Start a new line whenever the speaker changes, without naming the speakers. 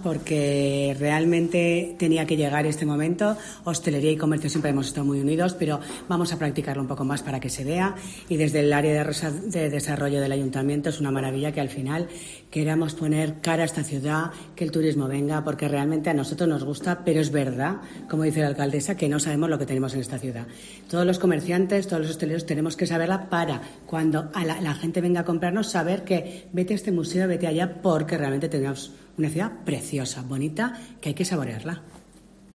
porque realmente tenía que llegar este momento. Hostelería y comercio siempre hemos estado muy unidos, pero vamos a practicarlo un poco más para que se vea. Y desde el área de desarrollo del ayuntamiento es una maravilla que al final queramos poner cara a esta ciudad, que el turismo venga, porque realmente a nosotros nos gusta, pero es verdad, como dice la alcaldesa, que no sabemos lo que tenemos en esta ciudad. Todos los comerciantes, todos los hosteleros tenemos que saberla para cuando la gente venga a comprarnos, saber que vete a este museo, vete allá, porque realmente tenemos una ciudad preciosa, bonita, que hay que saborearla.